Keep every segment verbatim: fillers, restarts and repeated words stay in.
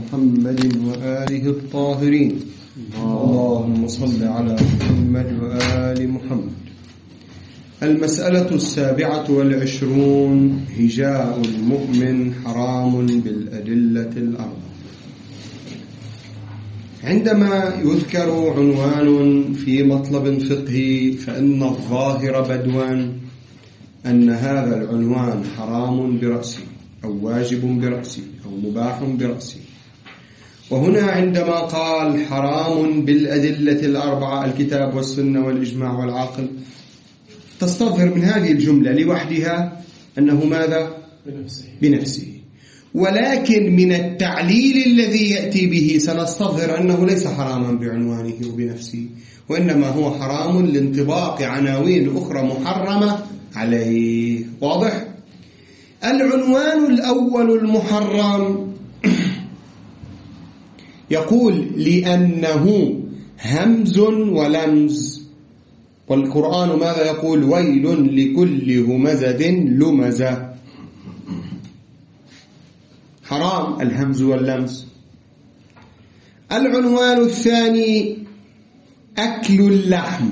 محمد وآله الطاهرين. اللهم صل على محمد وآل محمد. المسألة السابعة والعشرون: هجاء المؤمن حرام بالأدلة الأربعة. عندما يذكر عنوان في مطلب فقهي فإن الظاهر بدوا أن هذا العنوان حرام برأسه أو واجب برأسه أو مباح برأسه. وهنا عندما قال حرام بالأدلة الأربعة الكتاب والسنة والإجماع والعقل، تستظهر من هذه الجملة لوحدها أنه ماذا؟ بنفسه. بنفسه. ولكن من التعليل الذي يأتي به سنستظهر أنه ليس حراما بعنوانه وبنفسه، وإنما هو حرام لانطباق عناوين أخرى محرمة عليه. واضح؟ العنوان الأول المحرم يقول لأنه همز ولمز، والقرآن ماذا يقول؟ ويل لكل همزة لمزة. حرام الهمز واللمز. العنوان الثاني أكل اللحم،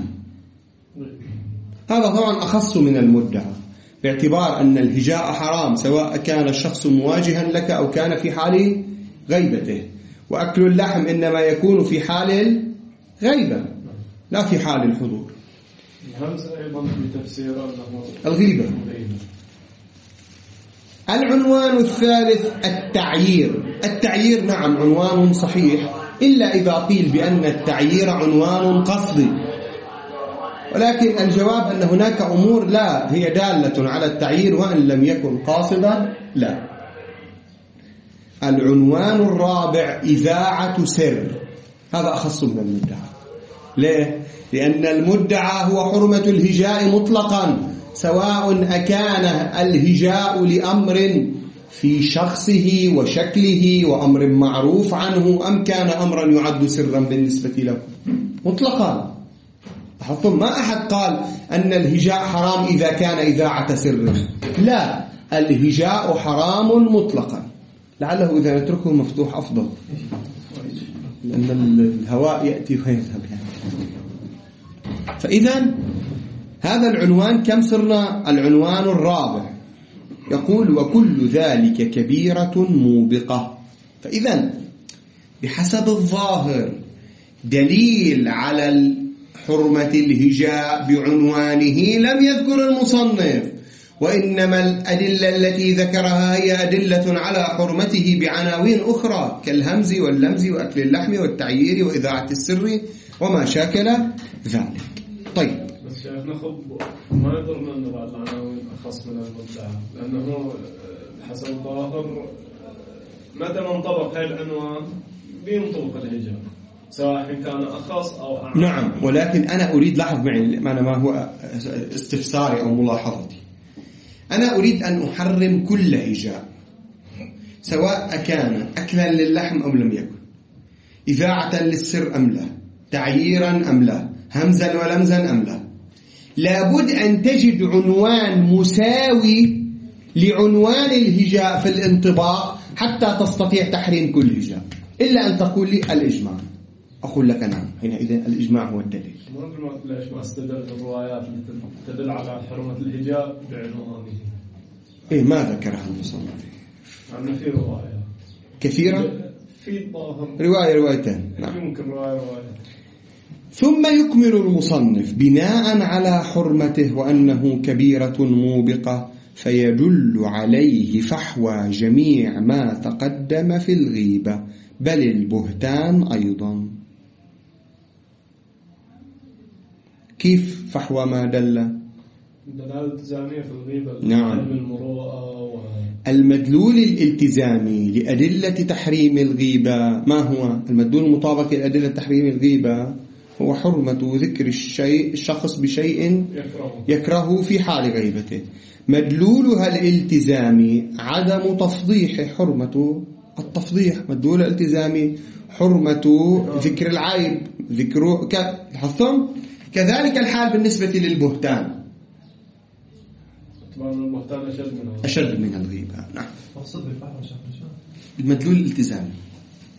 هذا طبعا أخص من المدعى، باعتبار أن الهجاء حرام سواء كان الشخص مواجها لك أو كان في حال غيبته، وأكل اللحم إنما يكون في حال الغيبة لا في حال الحضور. الهمز أيضا في تفسير الغيبة. العنوان الثالث التعيير. التعيير نعم عنوان صحيح، إلا إذا قيل بأن التعيير عنوان قصدي، ولكن الجواب أن هناك أمور لا هي دالة على التعيير وأن لم يكن قاصدا لا. العنوان الرابع إذاعة سر، هذا أخص من المدعى. ليه؟ لأن المدعى هو حرمة الهجاء مطلقا، سواء أكان الهجاء لأمر في شخصه وشكله وأمر معروف عنه أم كان أمرا يعد سرا بالنسبة له مطلقا. لاحظتم ما أحد قال أن الهجاء حرام إذا كان إذاعة سر، لا، الهجاء حرام مطلقا. لعله إذا نتركه مفتوح أفضل، لأن الهواء يأتي ويذهب. فإذا هذا العنوان كم صرنا؟ العنوان الرابع يقول وكل ذلك كبيرة موبقة. فإذا بحسب الظاهر دليل على حرمة الهجاء بعنوانه لم يذكر المصنف، وإنما الأدلة التي ذكرها هي أدلة على حرمته بعناوين أخرى كالهمز واللمز وأكل اللحم والتعيير وإذاعة السر وما شاكل ذلك. طيب بس شايف ناخذ ما يضرنا أن بعض العناوين أخص من المدعى، لأنه بحسب الظاهر متى ما انطبق هذا العنوان بينطبق الهجاء سواء كان أخص أو أعم. نعم، ولكن أنا أريد لاحظ معي أنا ما هو استفساري أو ملاحظتي. أنا أريد أن أحرم كل هجاء سواء كان أكلا للحم أو لم يكن، إذاعة للسر أم لا، تعييرا أم لا، همزا ولمزا أم لا. لابد أن تجد عنوان مساوي لعنوان الهجاء في الانطباق حتى تستطيع تحريم كل هجاء، إلا أن تقول لي الإجماع. أقول لك نعم، حينئذ الإجماع هو الدليل. ما ليش ما استدلت الروايات التي تدل على حرمة الهجاء بعنوانه؟ إيه ما ذكرها المصنف؟ عندنا في رواية كثيرة في الظاهر رواية روايتين نعم. يمكن رواية رواية. ثم يكمل المصنف بناء على حرمته وأنه كبيرة موبقة فيدل عليه فحوى جميع ما تقدم في الغيبة بل البهتان أيضا. كيف فحوى ما دل؟ الدلالة الالتزامية في الغيبة. نعم. المروءة و... المدلول الالتزامي لأدلة تحريم الغيبة ما هو؟ المدلول المطابق لأدلة تحريم الغيبة هو حرمة ذكر الشيء الشخص بشيء يكره. يكرهه في حال غيبته. مدلولها الالتزامي عدم تفضيح، حرمة التفضيح. مدلول الالتزامي حرمة ذكر العيب، ذكره ك... لاحظتم؟ كذلك الحال بالنسبة للبهتان. البهتان أشد من أشد من الغيبة. نعم. مقصود بالفحوى المدلول الالتزامي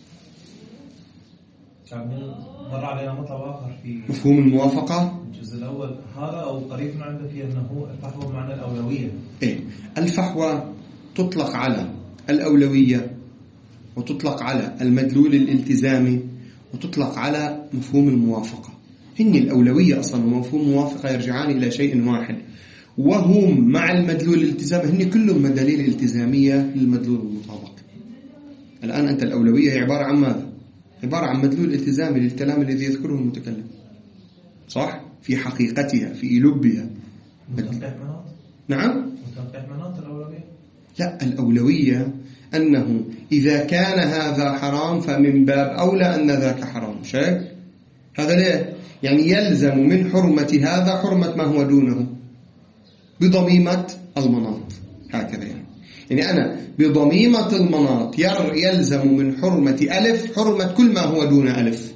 مر علينا مطلب آخر في مفهوم الموافقة الجزء الأول هذا، أو طريقنا عنده في أنه الفحوى معنى الأولوية. إيه، الفحوى تطلق على الأولوية، وتطلق على المدلول الالتزامي، وتطلق على مفهوم الموافقة. هن الأولوية أصلا ومفهوم الموافقة يرجعان إلى شيء واحد، وهم مع المدلول الالتزامي هن كلهم مداليل التزامية للمدلول المطابق. الآن أنت الأولوية هي عبارة عن ماذا؟ عبارة عن مدلول التزامي للكلام الذي يذكره المتكلم، صح؟ في حقيقتها، في لبها. متنقح مناط؟ نعم؟ متنقح مناط الأولوية؟ لا، الأولوية أنه إذا كان هذا حرام فمن باب أولى أن ذاك حرام. شايف؟ هذا ليه؟ يعني يلزم من حرمة هذا حرمة ما هو دونه بضميمة المناط. هكذا يعني يعني أنا بضميمة المناط يلزم من حرمة ألف حرمة كل ما هو دون ألف.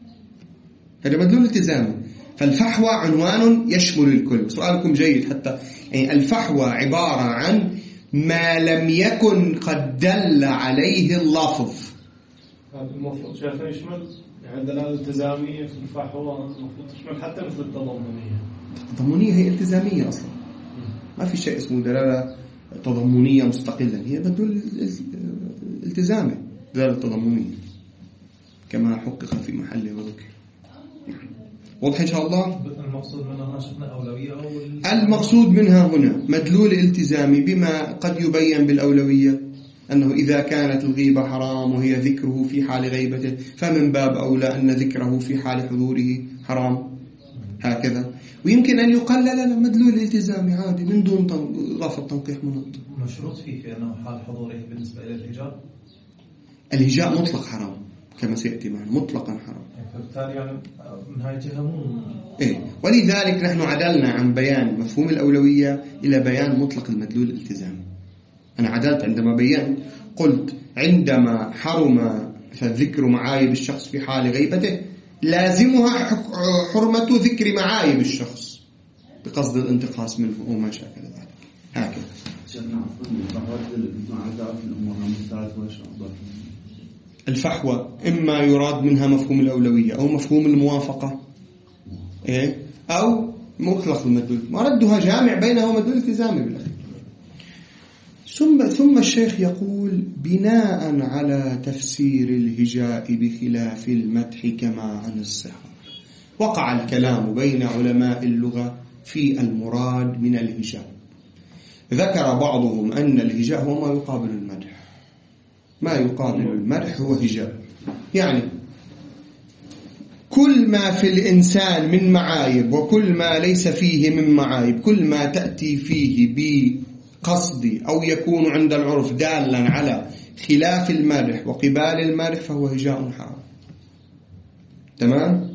هذا مدلول التزامي. فالفحوى عنوان يشمل الكل. سؤالكم جيد. حتى يعني الفحوى عبارة عن ما لم يكن قد دل عليه اللفظ. هذا المفروض شايفين يشمل يعني الدلالة الالتزامية في الفحوى المفروض تشمل حتى مثل التضمنية. التضمنية هي التزامية أصلا، ما في شيء اسمه دلالة تضمنية مستقلة، هي مدلول التزامي، دلالة تضمنية كما حقق في محل وذكر. واضح إن شاء الله؟ المقصود منها نشطنا أولوية أو المقصود منها هنا مدلول التزامي بما قد يبين بالأولوية، أنه إذا كانت الغيبة حرام وهي ذكره في حال غيبته فمن باب أولى أن ذكره في حال حضوره حرام. هكذا. ويمكن أن يقلل مدلول الالتزامي عادي من دون إضافة تنقيح مناط. مشروط فيه في أنه حال حضوره بالنسبة إلى الهجاء. الهجاء مطلق حرام كما سيأتي معنا، مطلقا حرام. فبالتالي يعني من هاي الجهة مو إيه. ولذلك نحن عدلنا عن بيان مفهوم الأولوية إلى بيان مطلق المدلول الالتزامي. أنا عدلت عندما بيان قلت عندما حرم ذكر معايب الشخص في حال غيبته لازمها حرمة ذكر معايب الشخص بقصد الانتقاص منه وما شاكل ذلك. هكذا. الفحوى إما يراد منها مفهوم الأولوية أو مفهوم الموافقة، إيه؟ أو مطلق المدلول، مردها جامع بينه ومدلول التزامي بالأخير. ثم ثم الشيخ يقول بناء على تفسير الهجاء بخلاف المدح كما عن الصحة وقع الكلام بين علماء اللغة في المراد من الهجاء. ذكر بعضهم أن الهجاء هو ما يقابل المدح، ما يقابل المدح هو هجاء، يعني كل ما في الإنسان من معايب وكل ما ليس فيه من معايب، كل ما تأتي فيه بقصد أو يكون عند العرف دالا على خلاف المدح وقبال المدح فهو هجاء حرام. تمام؟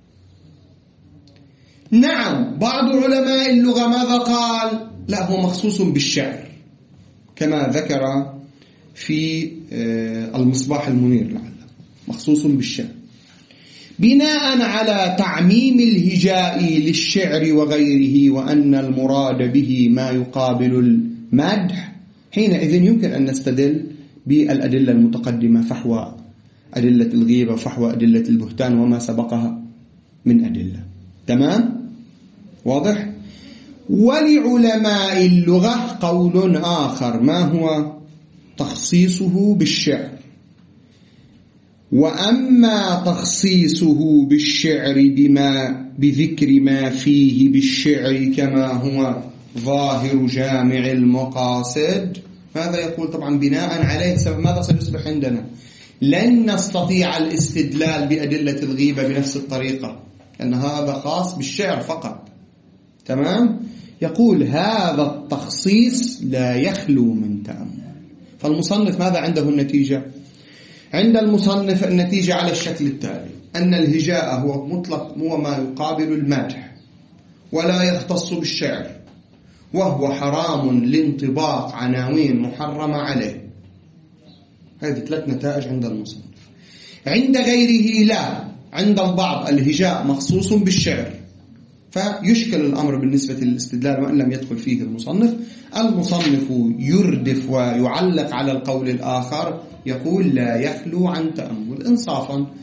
نعم، بعض علماء اللغة ماذا قال؟ لا، هو مخصوص بالشعر كما ذكر في المصباح المنير لعله، مخصوص بالشعر بناء على تعميم الهجاء للشعر وغيره، وأن المراد به ما يقابل المدح. حينئذ يمكن أن نستدل بالأدلة المتقدمة، فحوى أدلة الغيبة وفحوى أدلة البهتان وما سبقها من أدلة. تمام؟ واضح؟ ولعلماء اللغة قول آخر، ما هو؟ تخصيصه بالشعر. وأما تخصيصه بالشعر بما بذكر ما فيه بالشعر كما هو ظاهر جامع المقاصد، ماذا يقول؟ طبعا بناء عليه سبب ماذا سيصبح عندنا؟ لن نستطيع الاستدلال بأدلة الغيبة بنفس الطريقة، لأن هذا خاص بالشعر فقط. تمام؟ يقول هذا التخصيص لا يخلو من تأمل. فالمصنف ماذا عنده النتيجة؟ عند المصنف النتيجة على الشكل التالي: أن الهجاء هو مطلق، هو ما يقابل المدح ولا يختص بالشعر، وهو حرام لانطباق عناوين محرمة عليه. هذه ثلاث نتائج عند المصنف. عند غيره لا، عند البعض الهجاء مخصوص بالشعر، فيشكل الأمر بالنسبة للاستدلال وإن لم يدخل فيه المصنف. المصنف يردف ويعلق على القول الآخر، يقول لا يخلو عن تأمل إنصافا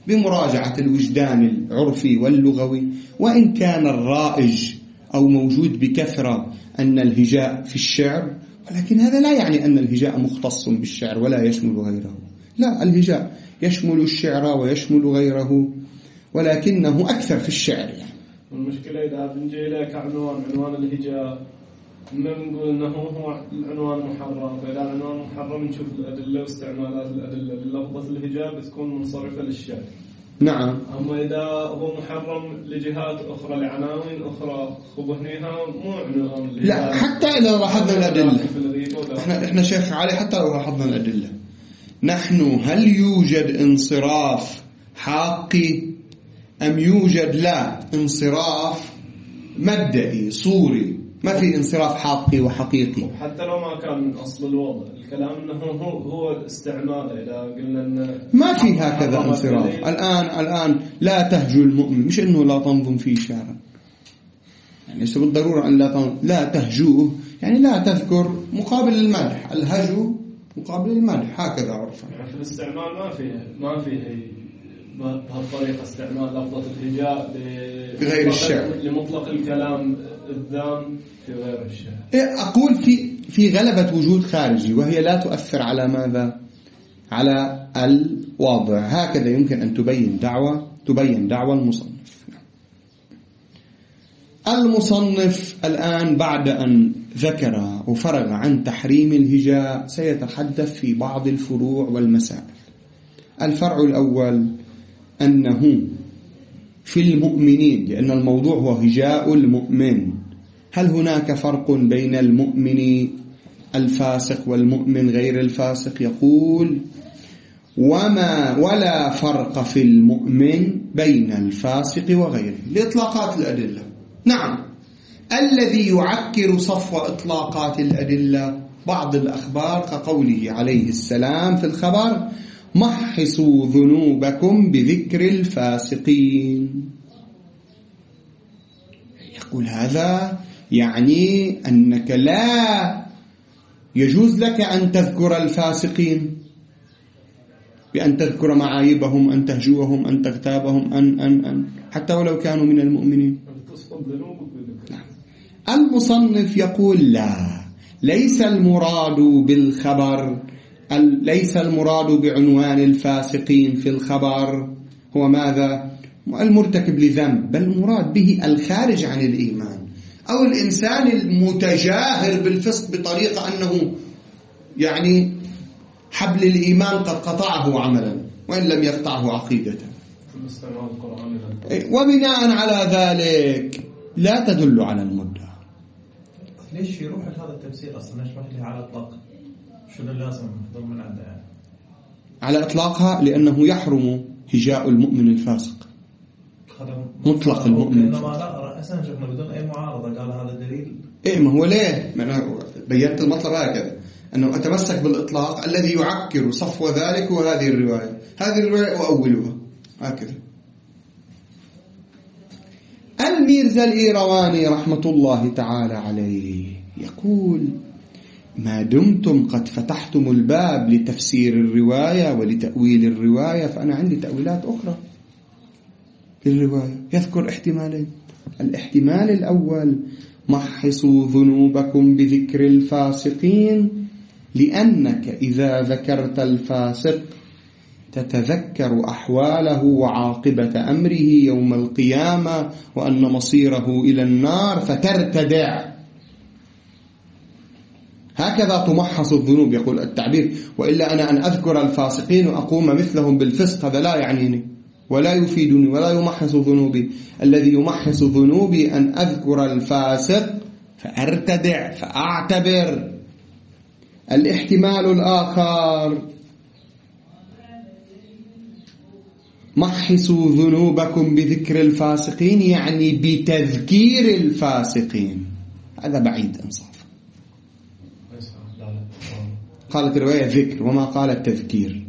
بمراجعة الوجدان العرفي واللغوي، وإن كان الرائج أو موجود بكثرة أن الهجاء في الشعر، ولكن هذا لا يعني أن الهجاء مختص بالشعر ولا يشمل غيره. لا، الهجاء يشمل الشعر ويشمل غيره، ولكنه أكثر في الشعر يعني. المشكلة إذا بنجي لك عنوان عنوان الهجاء ما بنقول إنه هو العنوان محرم، فإذا العنوان محرم نشوف الأدلة واستعمالات الأدلة للفظة الهجاء بتكون منصرفة للشعر. نعم. أما إذا هو محرم لجهات أخرى لعناوين أخرى خبهنيها مو عنوان. لا، حتى إذا لاحظنا الأدلة إحنا إحنا شيخ علي، حتى لو لاحظنا الأدلة نحن هل يوجد انصراف حقي أم يوجد لا انصراف مبدئي صوري؟ ما في انصراف حقي وحقيقي. حتى لو ما كان من أصل الوضع الكلام إنه هو هو الاستعمال. إذا قلنا إن ما في هكذا انصراف. الآن الآن لا تهجو المؤمن، مش إنه لا تنظم فيه شعرا، يعني ليس بالضرورة أن لا تنظم. لا تهجوه يعني لا تذكر مقابل المدح، الهجو مقابل المدح، هكذا عرفا. يعني في الاستعمال ما فيه ما فيه بهالطريقة استعمال لفظة الهجاء بغير الشعر لمطلق الكلام الذام في غير الشعر. أقول في في غلبة وجود خارجي، وهي لا تؤثر على ماذا؟ على الواضع. هكذا يمكن أن تبين دعوة تبين دعوة المصنف. المصنف الآن بعد أن ذكر وفرغ عن تحريم الهجاء سيتحدث في بعض الفروع والمسائل. الفرع الأول أنه في المؤمنين، لأن الموضوع هو هجاء المؤمن، هل هناك فرق بين المؤمن الفاسق والمؤمن غير الفاسق؟ يقول: وما ولا فرق في المؤمن بين الفاسق وغيره، لإطلاقات الأدلة. نعم، الذي يعكر صفو إطلاقات الأدلة بعض الأخبار كقوله عليه السلام في الخبر: محصوا ذنوبكم بذكر الفاسقين. يقول هذا يعني أنك لا يجوز لك أن تذكر الفاسقين بأن تذكر معايبهم، أن تهجوهم، أن تغتابهم، أن أن أن حتى ولو كانوا من المؤمنين. المصنف يقول: لا، ليس المراد بالخبر ليس المراد بعنوان الفاسقين في الخبر هو ماذا؟ المرتكب لذنب، بل المراد به الخارج عن الإيمان، أو الإنسان المتجاهر بالفسق بطريقة أنه يعني حبل الإيمان قد قطعه عملا وإن لم يقطعه عقيدة. وبناء على ذلك لا تدل على المدعى. ليش يروح هذا التفسير أصلا؟ نشرح لي على الطاقة شنو لازم نحضر من عنده يعني؟ على إطلاقها لأنه يحرم هجاء المؤمن الفاسق، مطلق المؤمن الفاسق. إنما لا رأسا شفنا بدون أي معارضة قال هذا دليل. إيه، ما هو ليه؟ بيّنت المطلب هكذا، أنه أتمسك بالإطلاق الذي يعكر صفو ذلك، وهذه الرواية هذه الرواية وأولها هكذا. الميرزا الإيرواني رحمة الله تعالى عليه يقول: ما دمتم قد فتحتم الباب لتفسير الرواية ولتأويل الرواية، فأنا عندي تأويلات أخرى للرواية. يذكر احتمالين: الاحتمال الأول: محصوا ذنوبكم بذكر الفاسقين، لأنك إذا ذكرت الفاسق تتذكر أحواله وعاقبة أمره يوم القيامة وأن مصيره إلى النار فترتدع. هكذا تمحص الذنوب، يقول التعبير. وإلا أنا أن أذكر الفاسقين وأقوم مثلهم بالفسق هذا لا يعنيني ولا يفيدني ولا يمحص ذنوبي. الذي يمحص ذنوبي أن أذكر الفاسق فأرتدع فأعتبر. الاحتمال الآخر: محصوا ذنوبكم بذكر الفاسقين، يعني بتذكير الفاسقين. هذا بعيد إنصاف. قالت الرواية ذكر وما قالت تذكير.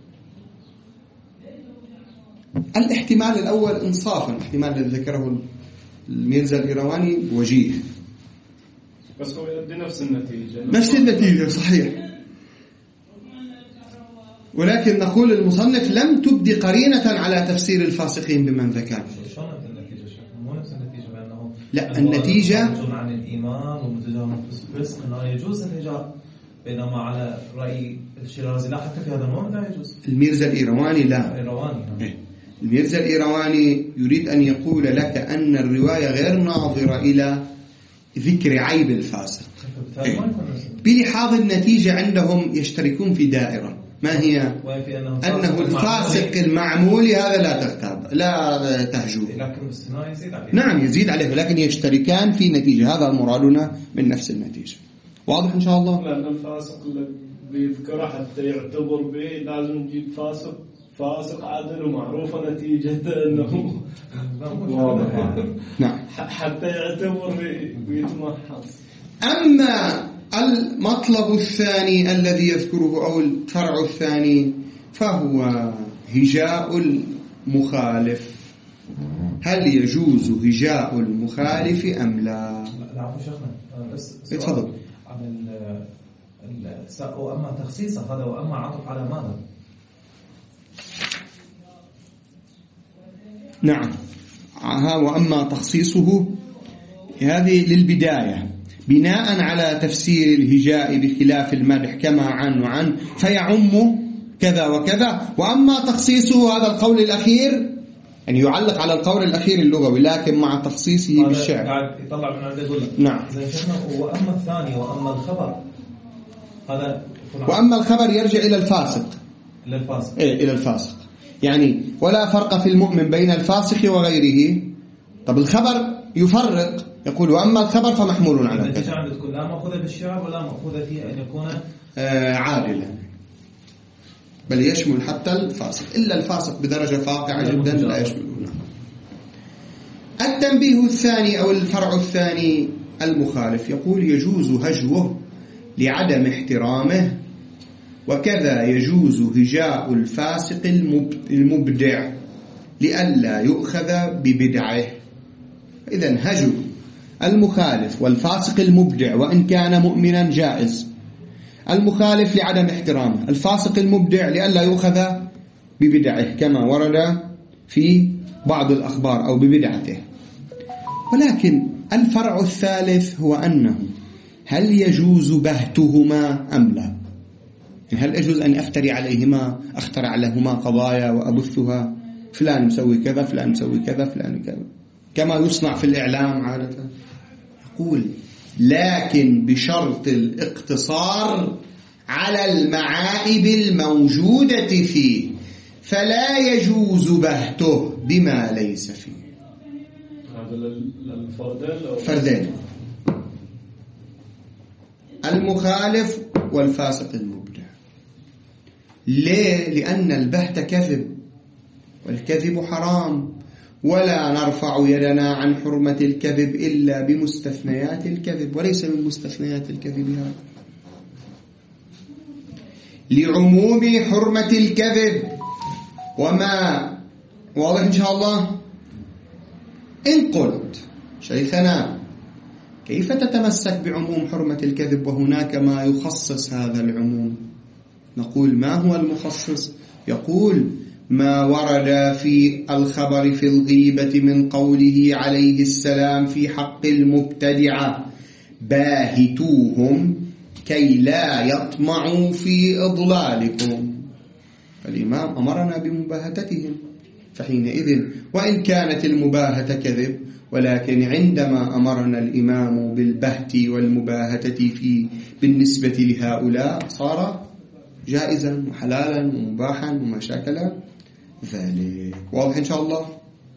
الاحتمال الأول إنصافا، الاحتمال الذي ذكره الميرزا الإيرواني وجيه، بس هو يؤدي نفس النتيجة. نفس النتيجة صحيح. ولكن نقول المصنف لم تبدي قرينة على تفسير الفاسقين بمن ذكر. شلون النتيجة شيخ؟ مو نفس النتيجة بأنه لا النتيجة عن الإيمان ومتجاهل الفسق أنه يجوز الهجاء، بينما على رأي الشيرازي لا، حتى في هذا الموضوع لا يجوز. الميرزا الإيرواني لا. الإيرواني إيه. الميرزا الإيرواني يريد أن يقول لك أن الرواية غير ناظرة إلى ذكر عيب الفاسق. إيه. بلحاظ النتيجة عندهم يشتركون في دائرة، ما هي؟ أنه الفاسق المعمولي هذا لا تغتاب لا تهجوه، لكن الاستثناء يزيد عليه. نعم يزيد عليه، ولكن يشتركان في نتيجة، هذا مرادنا من نفس النتيجة. واضح إن شاء الله؟ لأن الفاسق اللي بيذكره حتى يعتبر به لازم نجيب فاسق فاسق عادل ومعروفة نتيجة أنه واضح. نعم حتى يعتبر بيتمحص. أما المطلب الثاني الذي يذكره أو الفرع الثاني فهو هجاء المخالف. هل يجوز هجاء المخالف أم لا؟ لا عفوا شيخنا بس اتفضل. عن ال وأما تخصيصه هذا وأما عطف على ماذا؟ نعم ها وأما تخصيصه هذه للبداية بناء على تفسير الهجاء بخلاف المدح كما عن وعن فيعم كذا وكذا. وأما تخصيصه هذا القول الأخير يعني يعلق على القول الأخير اللغوي لكن مع تخصيصه بالشعر قاعد يطلع من عنده يقول نعم. زي شيخنا وأما الثاني وأما الخبر هذا وأما الخبر يرجع إلى الفاسق إلى الفاسق إيه إلى الفاسق يعني ولا فرق في المؤمن بين الفاسق وغيره. طب الخبر يفرق يقول وأما الخبر فمحمول على النتيجة عندها تكون لا مأخوذة بالشعر ولا مأخوذة فيه أن يكون آه عادلا، بل يشمل حتى الفاسق إلا الفاسق بدرجة فاقعة جدا لا يشملونه. التنبيه الثاني أو الفرع الثاني المخالف يقول يجوز هجوه لعدم احترامه، وكذا يجوز هجاء الفاسق المبدع لئلا يؤخذ ببدعه. إذن هجو المخالف والفاسق المبدع وإن كان مؤمنا جائز. المخالف لعدم احترامه، الفاسق المبدع لئلا يؤخذ ببدعه كما ورد في بعض الأخبار أو ببدعته. ولكن الفرع الثالث هو أنه هل يجوز بهتهما أم لا؟ هل يجوز أن أفتري عليهما أخترع لهما قضايا وأبثها فلان مسوي كذا فلان مسوي كذا فلان كذا كما يصنع في الإعلام عادة؟ يقول لكن بشرط الاقتصار على المعائب الموجودة فيه، فلا يجوز بهته بما ليس فيه. هذا للفردين فردين، المخالف والفاسق المبدع. ليه؟ لأن البهت كذب والكذب حرام، ولا نرفع يدنا عن حرمة الكذب إلا بمستثنيات الكذب، وليس من مستثنيات الكذب هذا. لعموم حرمة الكذب وما واضح إن شاء الله. إن قلت شيخنا كيف تتمسك بعموم حرمة الكذب وهناك ما يخصص هذا العموم؟ نقول ما هو المخصص؟ يقول ما ورد في الخبر في الغيبة من قوله عليه السلام في حق المبتدعة باهتوهم كي لا يطمعوا في إضلالكم، فالإمام أمرنا بمباهتتهم. فحينئذ وإن كانت المباهتة كذب، ولكن عندما أمرنا الإمام بالبهت والمباهتة في بالنسبة لهؤلاء صار جائزا وحلالا ومباحا وما شاكل ذلك. واضح إن شاء الله؟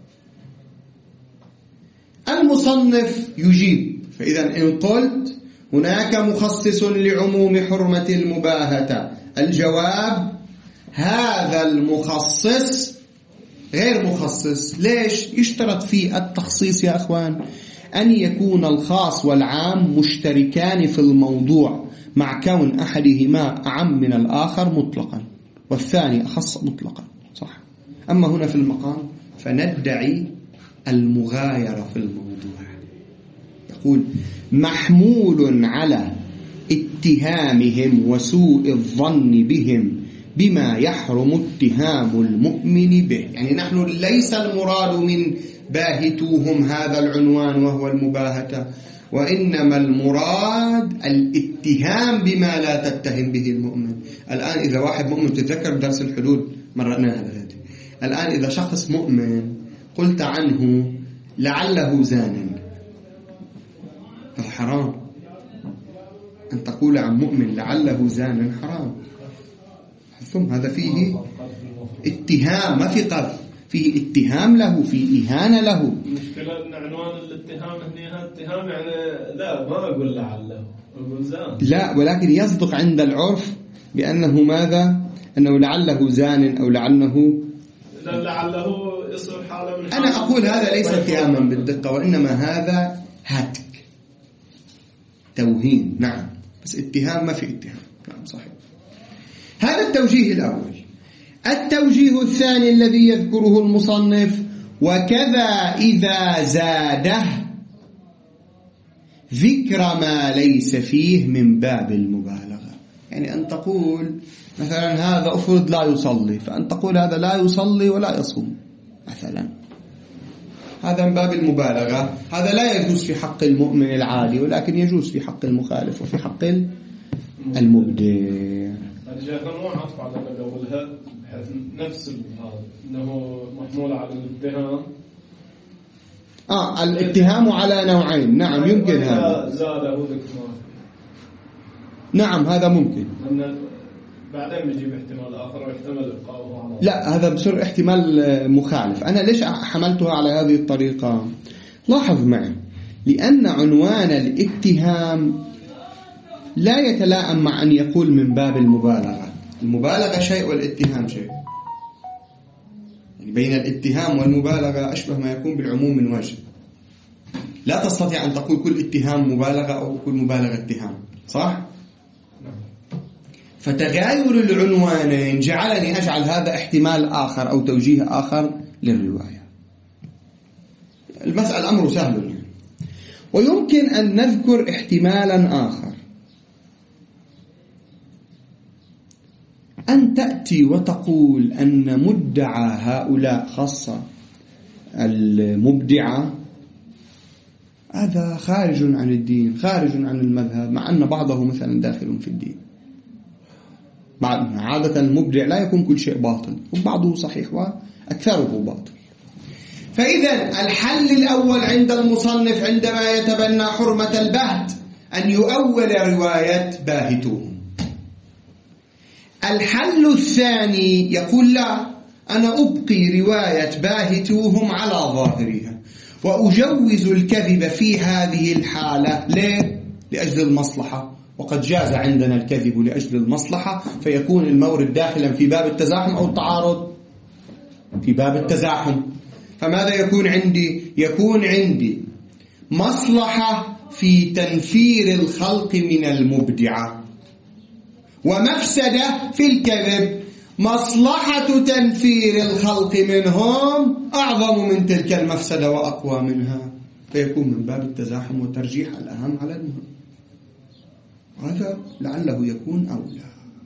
المصنف يجيب. فإذا إن قلت هناك مخصص لعموم حرمة المباهتة، الجواب هذا المخصص غير مخصص. ليش؟ يشترط في التخصيص يا أخوان أن يكون الخاص والعام مشتركان في الموضوع، مع كون أحدهما أعم من الآخر مطلقا والثاني أخص مطلقا، صح؟ أما هنا في المقام فندعي المغايرة في الموضوع. يقول محمول على اتهامهم وسوء الظن بهم بما يحرم اتهام المؤمن به. يعني نحن ليس المراد من باهتوهم هذا العنوان وهو المباهتة، وإنما المراد الاتهام بما لا تتهم به المؤمن. الآن إذا واحد مؤمن، تتذكر درس الحدود مرناها هذه، الآن إذا شخص مؤمن قلت عنه لعله زان، هذا حرام. أن تقول عن مؤمن لعله زان حرام. ثم هذا فيه اتهام، ما في قذف، فيه اتهام له، فيه إهانة له. المشكلة أن عنوان الاتهام هنا اتهام، يعني لا، ما أقول لعله، أقول زان. لا، ولكن يصدق عند العرف بأنه ماذا؟ أنه لعله زان أو لعله لعله يصير حاله من. أنا أقول هذا ليس اتهاما بالدقة، وإنما هذا هاتك، توهين. نعم، بس اتهام ما في اتهام. نعم صحيح. هذا التوجيه الأول. التوجيه الثاني الذي يذكره المصنف: وكذا إذا زاده ذكر ما ليس فيه من باب المبالغة. يعني أن تقول مثلا هذا أفرض لا يصلي، فأن تقول هذا لا يصلي ولا يصوم مثلا، هذا من باب المبالغة. هذا لا يجوز في حق المؤمن العادي، ولكن يجوز في حق المخالف وفي حق المبدع. الشيخ مو عطف على قولها بحيث نفس هذا انه محمول على الاتهام. اه الاتهام على نوعين. نعم يمكن هذا. زاده ذكر. نعم هذا ممكن. بعدين بيجيب احتمال آخر واحتمال إبقاؤه على. لا، هذا بصير احتمال مخالف. أنا ليش حملتها على هذه الطريقة؟ لاحظ معي، لأن عنوان الاتهام لا يتلائم مع أن يقول من باب المبالغة. المبالغة شيء والاتهام شيء. يعني بين الاتهام والمبالغة أشبه ما يكون بالعموم من وجه. لا تستطيع أن تقول كل اتهام مبالغة أو كل مبالغة اتهام، صح؟ فتغاير العنوانين جعلني أجعل هذا احتمال آخر أو توجيه آخر للرواية. المسألة أمر سهل. ويمكن أن نذكر احتمالا آخر، أن تأتي وتقول أن مدعى هؤلاء خاصة المبدعة هذا خارج عن الدين، خارج عن المذهب، مع أن بعضه مثلا داخل في الدين. عادة المبدع لا يكون كل شيء باطل، وبعضه صحيح وأكثره باطل. فإذا الحل الأول عند المصنف عندما يتبنى حرمة البهت أن يؤول رواية باهتوهم. الحل الثاني يقول لا، أنا أبقي رواية باهتوهم على ظاهرها وأجوز الكذب في هذه الحالة. ليه؟ لأجل المصلحة، وقد جاز عندنا الكذب لأجل المصلحة، فيكون المورد داخلا في باب التزاحم أو التعارض في باب التزاحم. فماذا يكون عندي؟ يكون عندي مصلحة في تنفير الخلق من المبدعة، ومفسدة في الكذب. مصلحة تنفير الخلق منهم أعظم من تلك المفسدة وأقوى منها، فيكون من باب التزاحم وترجيح الأهم على المهم. هذا لعله يكون أولى.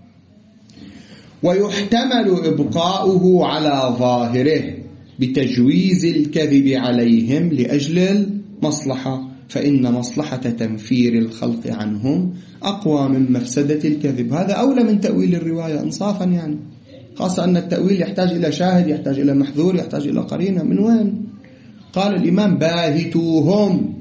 ويحتمل إبقاؤه على ظاهره بتجويز الكذب عليهم لأجل المصلحة، فإن مصلحة تنفير الخلق عنهم أقوى من مفسدة الكذب. هذا أولى من تأويل الرواية إنصافا، يعني خاصة أن التأويل يحتاج إلى شاهد، يحتاج إلى محذور، يحتاج إلى قرينة. من وين؟ قال الإمام باهتوهم.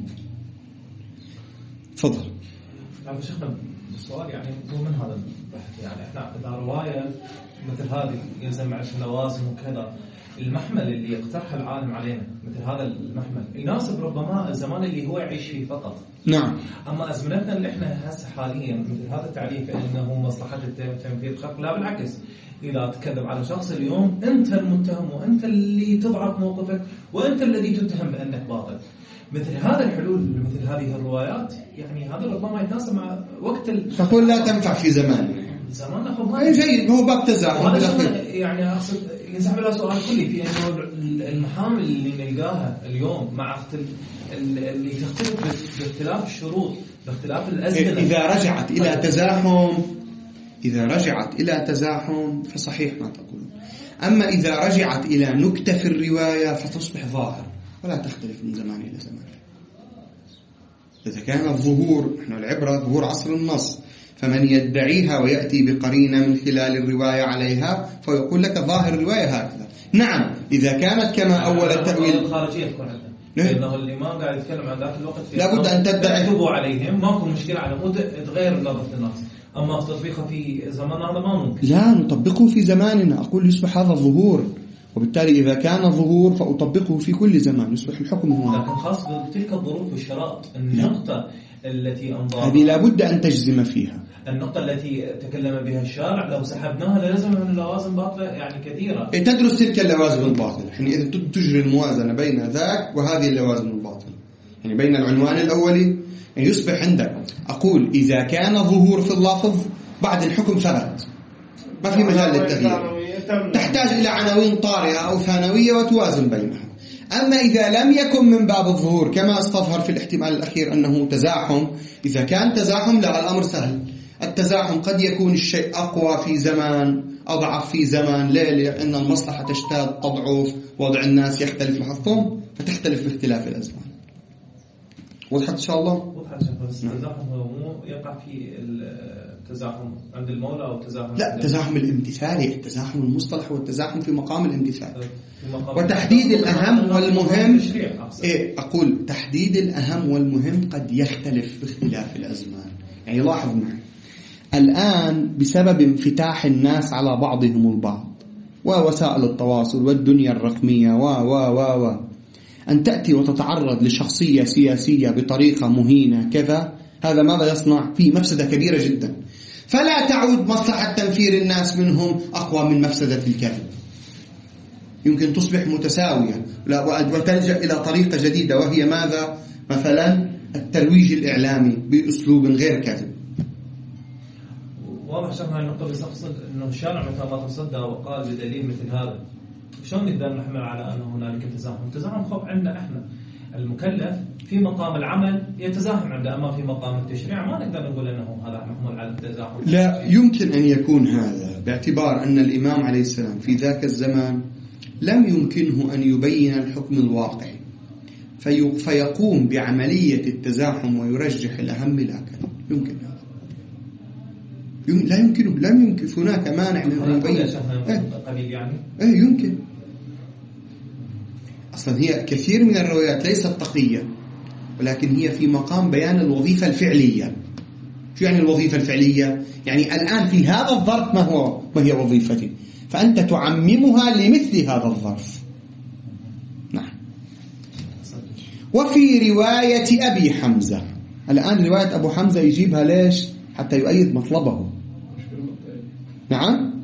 تفضل. عارف شيخنا السؤال يعني مو من هذا البحث، يعني احنا إذا رواية مثل هذه يلزم معها لوازم وكذا، المحمل اللي يقترح العالم علينا مثل هذا المحمل يناسب ربما الزمان اللي هو يعيش فيه فقط. نعم. أما أزمنتنا اللي احنا هسه حاليا مثل هذا التعريف أنه مصلحة تنفيذ الخلق، لا بالعكس، إذا تكذب على شخص اليوم أنت المتهم وأنت اللي تضعف موقفك وأنت الذي تتهم بأنك باطل. مثل هذا الحلول مثل هذه الروايات يعني هذا ربما يتناسب مع وقت ال... تقول لا تنفع في زمان زمان أخذ ما أي جيد، هو باب تزاحم يعني أقصد ينسحب له سؤال كلي في أنه المحامل اللي نلقاها اليوم مع اللي تختلف باختلاف الشروط باختلاف الأزمنة. إذا رجعت إلى تزاحم إذا رجعت إلى تزاحم فصحيح ما تقولون. أما إذا رجعت إلى نكتة في الرواية فتصبح ظاهر ولا تختلف من زمان إلى زمان. إذا كان الظهور، نحن العبرة ظهور عصر النص، فمن يدعيها ويأتي بقرينة من خلال الرواية عليها فيقول لك ظاهر الرواية هكذا. نعم إذا كانت كما أول التأويل الخارجية تكون عندنا، لأنه الإمام قاعد يتكلم عن ذاك الوقت لابد أن تدعي تكتبوا عليهم، ماكو مشكلة على مود تغير نظرة الناس. أما تطبيقها في زماننا هذا ما ممكن. لا نطبقه في زماننا، أقول يصبح هذا ظهور، وبالتالي إذا كان ظهور فأطبقه في كل زمان، يصبح الحكم هو. لكن خاص بتلك الظروف والشرائط. النقطة التي أنظر هذه لابد أن تجزم فيها. النقطة التي تكلم بها الشارع لو سحبناها لازم من اللوازم باطلة يعني كثيرة. تدرس تلك اللوازم الباطلة، يعني إذا تجري الموازنة بين ذاك وهذه اللوازم الباطلة، يعني بين العنوان الأولي، يعني يصبح عندك أقول إذا كان ظهور في اللفظ بعد الحكم ثبت، ما في مجال للتغيير، تحتاج إلى عناوين طارئة أو ثانوية وتوازن بينها. أما إذا لم يكن من باب الظهور كما استظهر في الاحتمال الأخير أنه تزاحم، إذا كان تزاحم لا الأمر سهل. التزاحم قد يكون الشيء أقوى في زمان، أضعف في زمان، ليه؟ لأن المصلحة تشتاد تضعف، وضع الناس يختلف حظهم فتختلف باختلاف الأزمان. وضحت إن شاء الله؟ وضحت. بس التزاحم هو مو يقع في التزاحم عند المولى أو التزاحم؟ لا، التزاحم الامتثالي، التزاحم المصطلح والتزاحم في مقام الامتثال. وتحديد الأهم والمهم، إيه أقول تحديد الأهم والمهم قد يختلف باختلاف الأزمان. يعني لاحظ معي الآن بسبب انفتاح الناس على بعضهم البعض ووسائل التواصل والدنيا الرقمية و و و و أن تأتي وتتعرض لشخصية سياسية بطريقة مهينة كذا، هذا ماذا يصنع؟ فيه مفسدة كبيرة جدا، فلا تعود مصلحة تنفير الناس منهم أقوى من مفسدة الكذب. يمكن تصبح متساوية وتلجأ إلى طريقة جديدة، وهي ماذا؟ مثلا الترويج الإعلامي بأسلوب غير كذب. واضح شرح النقطة، بس أقصد أنه الشارع مثل ما تصدى وقال بدليل مثل هذا، شلون نقدر نحمل على أنه هنالك تزاحم؟ تزاحم خوف عندنا إحنا المكلف في مقام العمل يتزاحم عنده، أما في مقام التشريع ما نقدر نقول أنه هذا محمول على التزاحم. لا يمكن أن يكون هذا، باعتبار أن الإمام عليه السلام في ذاك الزمان لم يمكنه أن يبين الحكم الواقعي في فيقوم بعملية التزاحم ويرجح الأهم لكن يمكن هذا لا يمكنه، لم يمكن، هناك مانع من أن يبين. قليل يعني إيه يمكن. أصلا هي كثير من الروايات ليست تقية، ولكن هي في مقام بيان الوظيفة الفعلية. شو يعني الوظيفة الفعلية؟ يعني الآن في هذا الظرف ما هو ما هي وظيفتي، فأنت تعممها لمثل هذا الظرف. نعم. وفي رواية أبي حمزة، الآن رواية أبو حمزة يجيبها ليش؟ حتى يؤيد مطلبه. نعم.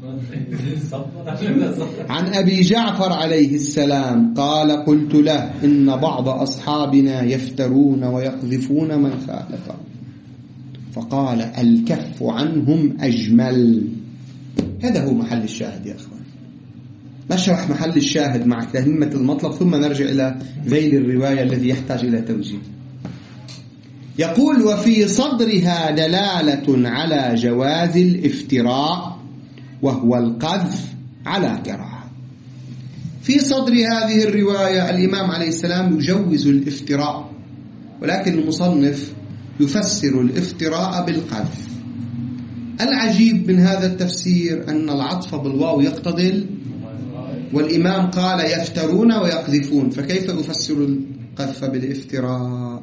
عن أبي جعفر عليه السلام قال: قلت له إن بعض أصحابنا يفترون ويقذفون من خالفهم، فقال: الكف عنهم أجمل. هذا هو محل الشاهد يا أخوان. نشرح محل الشاهد مع تهمة المطلب ثم نرجع إلى ذيل الرواية الذي يحتاج إلى توجيه. يقول: وفي صدرها دلالة على جواز الافتراء وهو القذف على كراهة. في صدر هذه الرواية الإمام عليه السلام يجوز الافتراء، ولكن المصنف يفسر الافتراء بالقذف. العجيب من هذا التفسير أن العطف بالواو يقتضي، والإمام قال يفترون ويقذفون، فكيف يفسر القذف بالافتراء؟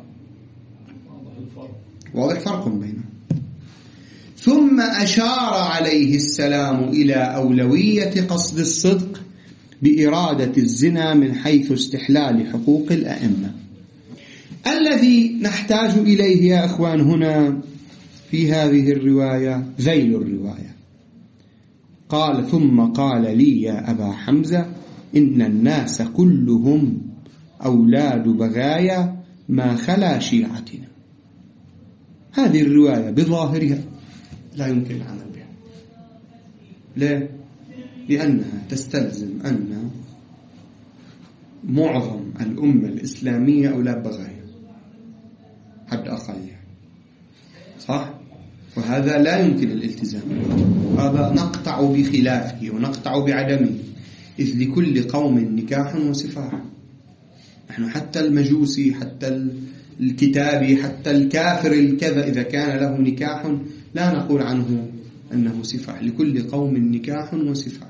واضح فرق بينهم. ثم أشار عليه السلام إلى أولوية قصد الصدق بإرادة الزنا من حيث استحلال حقوق الأئمة. الذي نحتاج إليه يا أخوان هنا في هذه الرواية ذيل الرواية. قال: ثم قال لي يا أبا حمزة إن الناس كلهم أولاد بغايا ما خلا شيعتنا. هذه الرواية بظاهرها لا يمكن العمل بها. ليه؟ لأنها تستلزم أن معظم الأمة الإسلامية أولاد بغايا حد أقل، صح؟ وهذا لا يمكن الالتزام، هذا نقطع بخلافه ونقطع بعدمه، إذ لكل قوم نكاح وسفاح. نحن حتى المجوسي، حتى الكتابي، حتى الكافر الكذا إذا كان له نكاح لا نقول عنه أنه سفاح، لكل قوم نكاح وسفاح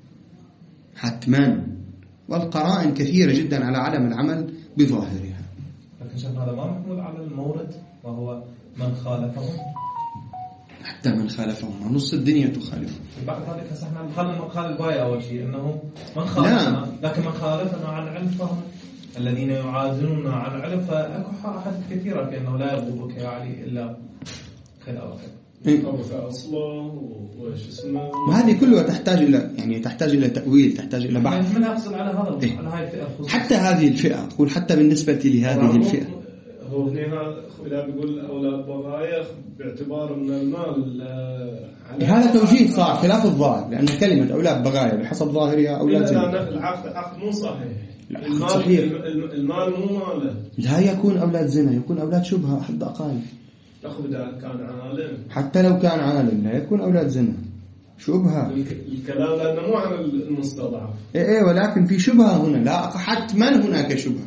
حتما، والقرائن كثيرة جدا على عدم العمل بظاهرها. لكن شيخ هذا ما محمول على المورد وهو من خالفهم، حتى من خالفهم نص الدنيا تخالفه. بعد ذلك احنا قال قال الباية أول شيء أنه من خالفنا، لكن من خالفنا عن علم فهم الذين يعادلون عن علم، فأكو حاجات كثيرة في أنه لا يغضبك يا علي إلا كذا وكذا أو في أصله وإيش اسمه، وهذه كلها تحتاج إلى يعني تحتاج إلى تأويل، تحتاج إلى بحث. من أقصد على هذا إيه؟ على هاي الفئة الخصوصية. حتى هذه الفئة أقول حتى بالنسبة لهذه الفئة هو هنا إذا بيقول أولاد بغايا باعتبار أن المال هذا توجيه صار خلاف الظاهر، لأن كلمة أولاد بغايا بحسب ظاهرها أولاد زنا. لا العقد عقد مو صحيح، المال صحيح. المال مو ماله، لا يكون أولاد زنا، يكون أولاد شبهة حد أقل. أخذ كان عالم، حتى لو كان عالم لا يكون أولاد زنا، شبهة. الكلام لأنه مو عن المستضعف. إيه إيه ولكن في شبهة هنا، لا حتما هناك شبهة.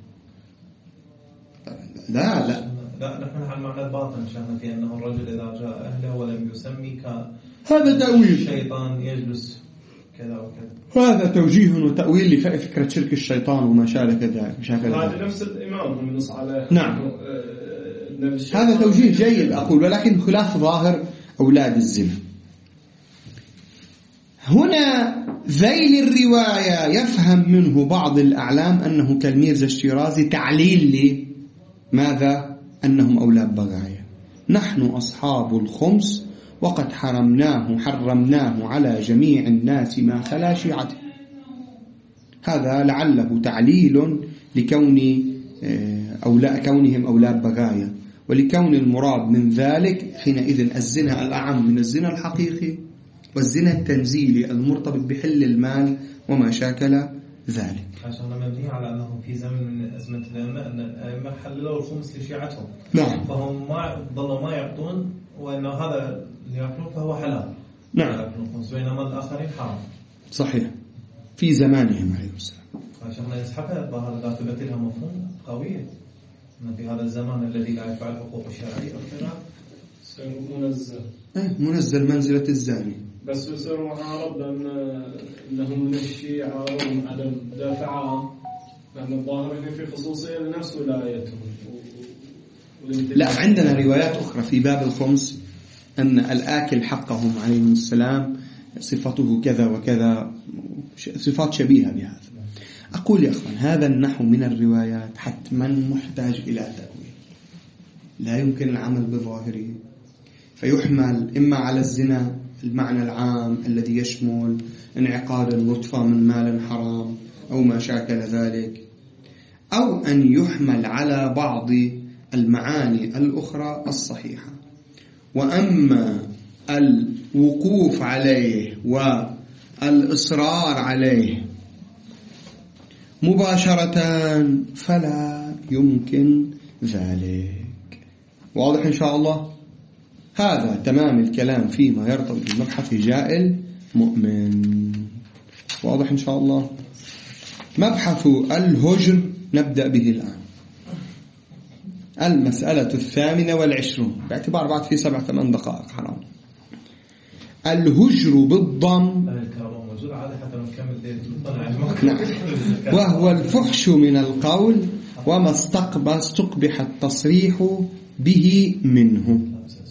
لا لا لا نحن عن معنى الباطن شأننا في أنه الرجل إذا جاء أهله ولم يسمي كان هذا تأويل الشيطان يجلس كذا وكذا، هذا توجيه وتأويل لفكرة شرك الشيطان وما شابه ذلك. هذا نفس الإمام ينص عليه. نعم هذا توجيه جيد أقول، ولكن خلاف ظاهر أولاد الزنا. هنا ذيل الرواية يفهم منه بعض الأعلام أنه كالميرزا الشيرازي تعليل لماذا أنهم أولاد بغايا. نحن أصحاب الخمس وقد حرمناه حرمناه على جميع الناس ما خلا شيعته. هذا لعله تعليل لكون أولاد كونهم أولاد بغايا، ولكون المراد من ذلك حينئذ الزنا الأعم من الزنا الحقيقي والزنا التنزيلي المرتبط بحل المال وما شاكل ذلك. عشان مبني على أنهم في زمن من أزمة الأئمة أن الأئمة حللوا الخمس لشيعتهم. نعم. فهم ما ضلوا ما يعطون، وأن هذا اللي يأكلون فهو حلال. نعم. بينما الآخرين حرام. صحيح. في زمانهم عليه السلام. عشان يسحبها الظاهر لا تبت لها مفهوم قوي أن في هذا الزمان الذي لا يفعل حقوق الشرعية وكذا سير منزل. إيه منزل منزلة الزاني. بس يصير معارض لأن إنهم من الشيعة ومن عدم دافعها، لأن الظاهر هنا في خصوصية لنفس ولايتهم. لا عندنا روايات أخرى في باب الخمس أن الآكل حقهم عليهم السلام صفته كذا وكذا، صفات شبيهة بهذا. أقول يا أخوان هذا النحو من الروايات حتما محتاج إلى تأويل، لا يمكن العمل بظاهره، فيحمل إما على الزنا المعنى العام الذي يشمل انعقاد النطفة من مال حرام أو ما شاكل ذلك، أو أن يحمل على بعض المعاني الأخرى الصحيحة. وأما الوقوف عليه والإصرار عليه مباشرة فلا يمكن ذلك. واضح إن شاء الله؟ هذا تمام الكلام فيما يرتبط بمبحث هجاء المؤمن. واضح إن شاء الله؟ مبحث الهجر نبدأ به الآن. المسألة الثامنة والعشرون باعتبار بعد في سبع ثمان دقائق حرام. الهجر بالضم وهو الفحش من القول وما استقبح التصريح به منه.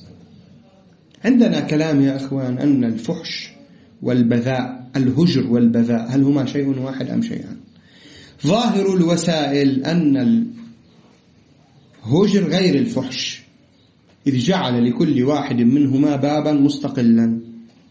عندنا كلام يا أخوان أن الفحش والبذاء، الهجر والبذاء، هل هما شيء واحد أم شيئان؟ ظاهر الوسائل أن الهجر غير الفحش، إذ جعل لكل واحد منهما بابا مستقلا.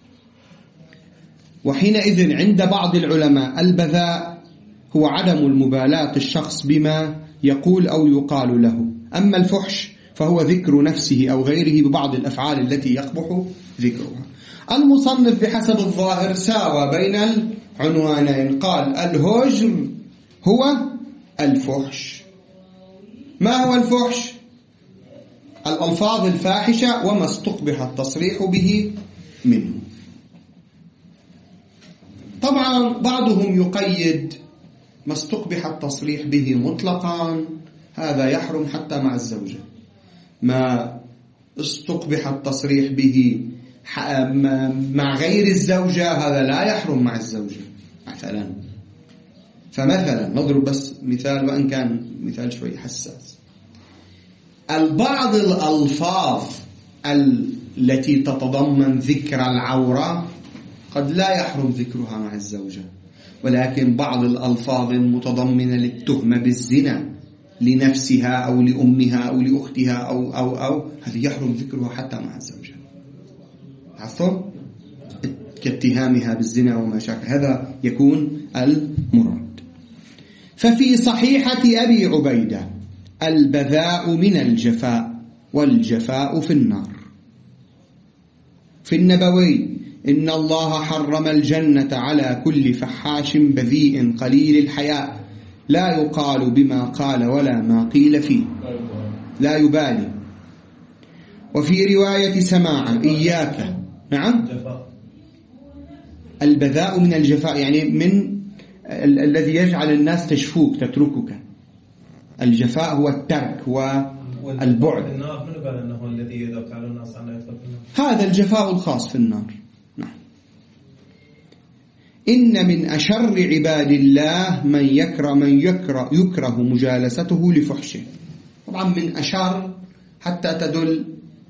وحينئذ عند بعض العلماء البذاء هو عدم المبالاة الشخص بما يقول أو يقال له، أما الفحش فهو ذكر نفسه أو غيره ببعض الأفعال التي يقبح ذكرها. المصنف بحسب الظاهر ساوى بين العنوانين، قال الهجر هو الفحش. ما هو الفحش؟ الألفاظ الفاحشة وما استقبح التصريح به منه. طبعا بعضهم يقيد ما استقبح التصريح به مطلقا، هذا يحرم حتى مع الزوجة. ما استقبح التصريح به مع غير الزوجة هذا لا يحرم مع الزوجة مثلا. فمثلا نضرب بس مثال وإن كان مثال شوي حساس، البعض الألفاظ التي تتضمن ذكر العورة قد لا يحرم ذكرها مع الزوجة، ولكن بعض الألفاظ المتضمنة للتهمة بالزنا لنفسها أو لأمها أو لأختها أو أو أو هذه يحرم ذكرها حتى مع الزوجة، عفوا كاتهامها بالزنا وما شابه، هذا يكون المراد. ففي صحيحة أبي عبيدة البذاء من الجفاء والجفاء في النار. في النبوي إن الله حرم الجنة على كل فحاش بذيء قليل الحياء لا يقال بما قال ولا ما قيل فيه، لا يبالي. وفي رواية سماع إياك، نعم، البذاء من الجفاء يعني من ال الذي يجعل الناس تشفوك تتركك. الجفاء هو الترك والبعد. النار من قال أنه الذي يذهب على الناس عنه يدخل في النار؟ هذا الجفاء الخاص في النار. نعم. إن من أشر عباد الله من يكره من يكره يكره مجالسته لفحشه. طبعا من أشر حتى تدل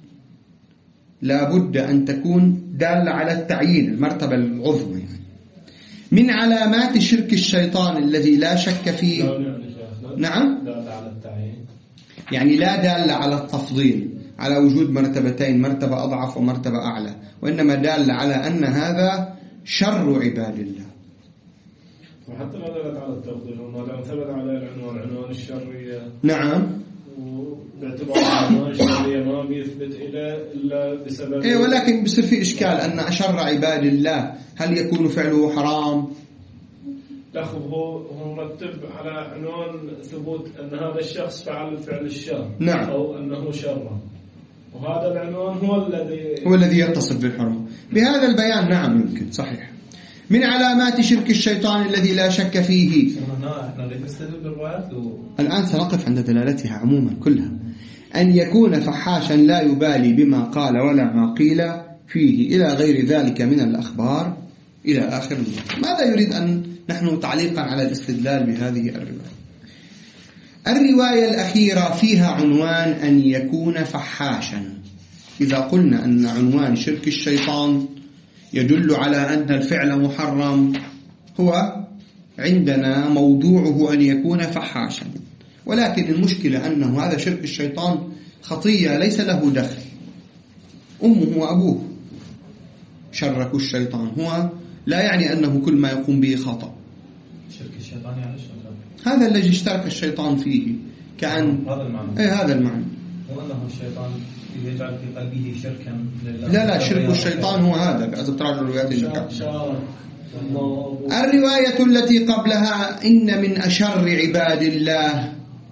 لابد أن تكون دالة على التعيين، المرتبة العظمى. يعني من علامات شرك الشيطان الذي لا شك فيه، نعم، دالة على التعيين، يعني لا دالة على التفضيل، على وجود مرتبتين، مرتبة أضعف ومرتبة أعلى، وإنما دالة على أن هذا شر عباد الله. وحتى ما دلت على التفضيل، وما لو ثبت على العنوان عنوان الشرية، نعم، باعتبار عنوان الشرية ما بيثبت إلى إلا بسبب إيه، ولكن بصير في إشكال أن أشر عباد الله هل يكون فعله حرام؟ لأخذ هو هو مرتب على عنوان ثبوت أن هذا الشخص فعل فعل الشر، نعم، أو أنه شر، وهذا العنوان هو الذي هو الذي يتصف بالحرمة. بهذا البيان نعم يمكن صحيح. من علامات شرك الشيطان الذي لا شك فيه، الآن سنقف عند دلالتها عموما كلها، أن يكون فحاشا لا يبالي بما قال ولا ما قيل فيه إلى غير ذلك من الأخبار إلى آخر الوقت. ماذا يريد أن نحن تعليقا على الاستدلال بهذه الرواية؟ الرواية الأخيرة فيها عنوان أن يكون فحاشا. إذا قلنا أن عنوان شرك الشيطان يدل على أن الفعل محرم، هو عندنا موضوعه أن يكون فحاشا، ولكن المشكلة أنه هذا شرك الشيطان خطية ليس له دخل، أمه وأبوه شركوا الشيطان، هو لا يعني أنه كل ما يقوم به خطأ. شرك الشيطان يعني الشيطان هذا الذي اشترك الشيطان فيه، كأن هذا المعنى. أي هذا المعنى، هو أنه الشيطان يجعل في قلبه شركا لله. لا لا، شرك الشيطان هو هذا. إذا تراجعوا الروايات المكتوبة، الرواية التي قبلها إن من أشر عباد الله،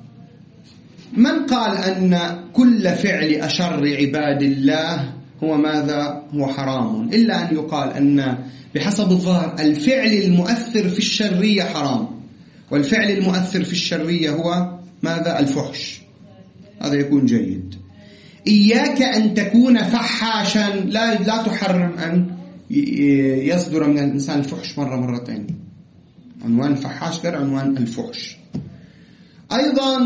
من قال أن كل فعل أشر عباد الله هو ماذا؟ هو حرام، إلا أن يقال أن بحسب الظاهر الفعل المؤثر في الشرية حرام، والفعل المؤثر في الشرية هو ماذا؟ الفحش. هذا يكون جيد. إياك أن تكون فحاشا، لا لا تحرم أن يصدر من الإنسان الفحش مرة مرتين. عنوان الفحاش غير عنوان الفحش. أيضا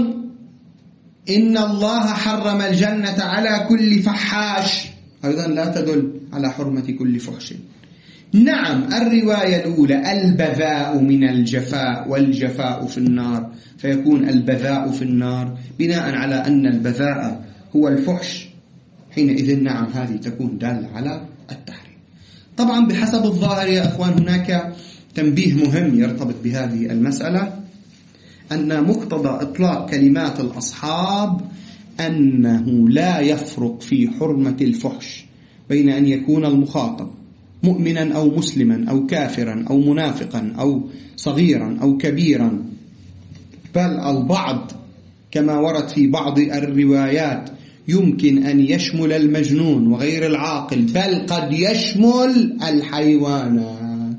إن الله حرم الجنة على كل فحاش، أيضا لا تدل على حرمة كل فحش. نعم، الرواية الأولى البذاء من الجفاء والجفاء في النار، فيكون البذاء في النار بناء على أن البذاء هو الفحش، حينئذ نعم هذه تكون دالة على التحريم. طبعا بحسب الظاهر يا أخوان هناك تنبيه مهم يرتبط بهذه المسألة، أن مقتضى إطلاق كلمات الأصحاب أنه لا يفرق في حرمة الفحش بين أن يكون المخاطب مؤمنا أو مسلما أو كافرا أو منافقا أو صغيرا أو كبيرا، بل البعض كما ورد في بعض الروايات يمكن أن يشمل المجنون وغير العاقل، بل قد يشمل الحيوانات.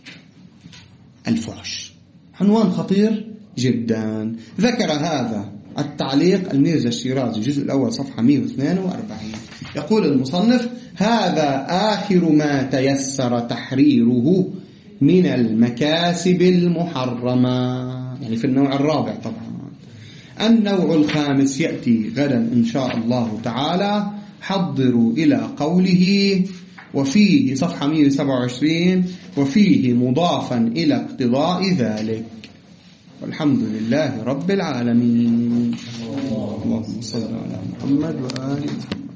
الفحش عنوان خطير جدا. ذكر هذا التعليق الميرزا الشيرازي الجزء الأول صفحة مئة واثنين وأربعين. يقول المصنف: هذا آخر ما تيسر تحريره من المكاسب المحرمة، يعني في النوع الرابع. طبعا النوع الخامس يأتي غدا إن شاء الله تعالى. حضروا إلى قوله: وفيه صفحة مئة وسبعة وعشرين: وفيه مضافا إلى اقتضاء ذلك. والحمد لله رب العالمين. اللهم صل على محمد وآل محمد.